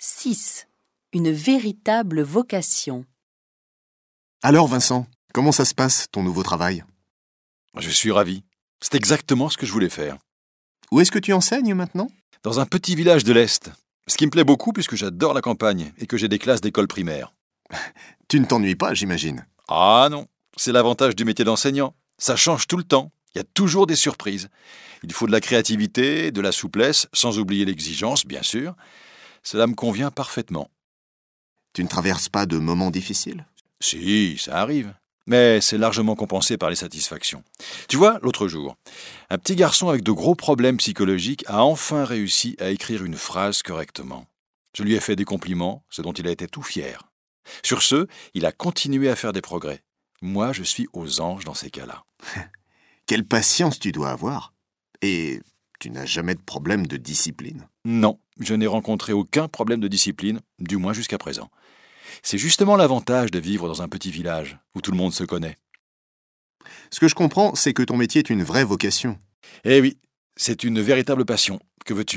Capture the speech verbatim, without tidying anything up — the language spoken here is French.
six. Une véritable vocation. Alors Vincent, comment ça se passe, ton nouveau travail? Je suis ravi. C'est exactement ce que je voulais faire. Où est-ce que tu enseignes maintenant? Dans un petit village de l'Est. Ce qui me plaît beaucoup puisque j'adore la campagne et que j'ai des classes d'école primaire. Tu ne t'ennuies pas, j'imagine. Ah non, c'est l'avantage du métier d'enseignant. Ça change tout le temps. Il y a toujours des surprises. Il faut de la créativité, de la souplesse, sans oublier l'exigence, bien sûr. Cela me convient parfaitement. Tu ne traverses pas de moments difficiles? Si, ça arrive. Mais c'est largement compensé par les satisfactions. Tu vois, l'autre jour, un petit garçon avec de gros problèmes psychologiques a enfin réussi à écrire une phrase correctement. Je lui ai fait des compliments, ce dont il a été tout fier. Sur ce, il a continué à faire des progrès. Moi, je suis aux anges dans ces cas-là. Quelle patience tu dois avoir! Et tu n'as jamais de problème de discipline? Non, je n'ai rencontré aucun problème de discipline, du moins jusqu'à présent. C'est justement l'avantage de vivre dans un petit village, où tout le monde se connaît. Ce que je comprends, c'est que ton métier est une vraie vocation. Eh oui, c'est une véritable passion. Que veux-tu ?